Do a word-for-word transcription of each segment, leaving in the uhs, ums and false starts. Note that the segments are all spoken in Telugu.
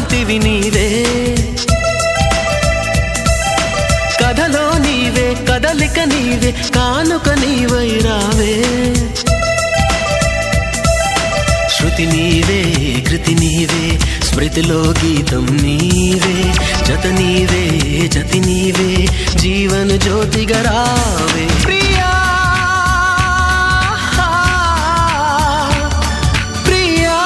కాంతివి నీవే కథలో నీవే కదలిక నీవే కానుక నీవై రావే శృతి నీవే కృతి నీవే స్మృతిలో గీతం నీవే జత నీవే జతి నీవే జీవన జ్యోతిగా రావే ప్రియా ప్రియా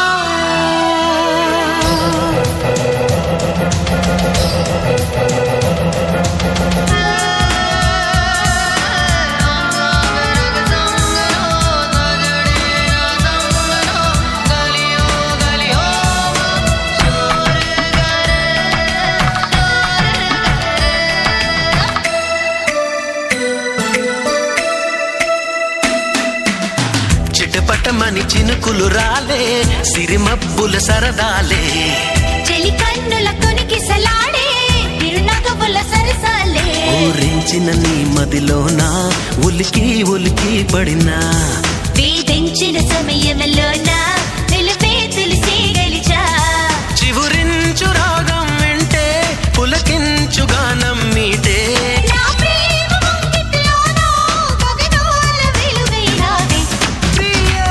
చిటపటమని చినుకులు రాలే సిరిమబ్బుల సరదాలే చెలి కన్నుల కొనికిసలాడే తిరునగవుల సరసాలే ఊరించిన నీ మదిలోన ఉలికి ఉలికి పడినా వేధించిన సమయంలోన వెలువే తులసి గెలిచా చివురించు రాగం వింటే పులకించు గానం మీటే నా ప్రేమ ముంగిట్లోన గగనాల వెలువై రావే ప్రియా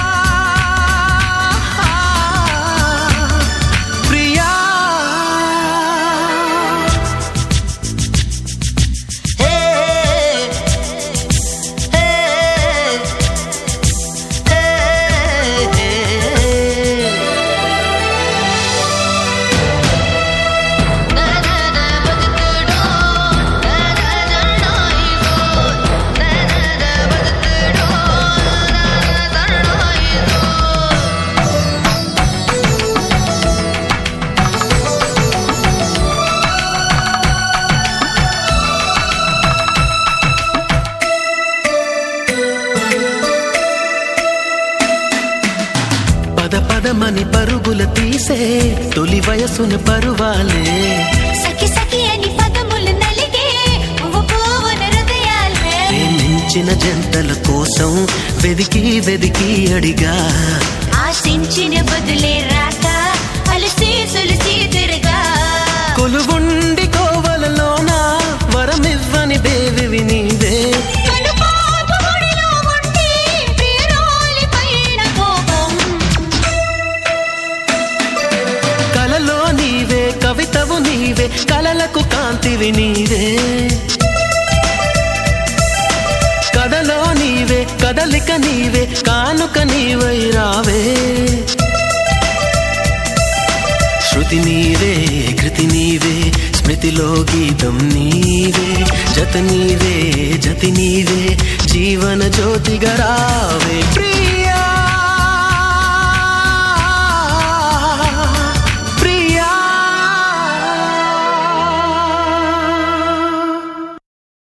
ప్రియా హే హే పద పదమని పరుగుల తీసే తొలి వయసున పరువాలే సఖి సఖి అని పదములు నలిగే పువ్వు పువ్వున హృదయాలే ప్రేమించిన జంటల కోసం వెదికి వెదికి అడిగా ఆశించిన బదులే రాక అలసి సులసి తిరగా కొలువుండి కోవలలోన వరమివ్వని దేవివి నీవే కనుపాపు గుడిలో ఉండి ప్రియురాలి పైన కోపం కలలో నీవే కవితవు నీవే కలలకు కాంతివి నీవే కథలో నీవే కదలిక నీవే కానుక నీవై రావే శృతి నీవే కృతి నీవే స్మృతిలో గీతం నీవే జత నీవే జతి నీవే జీవన జ్యోతిగా రావే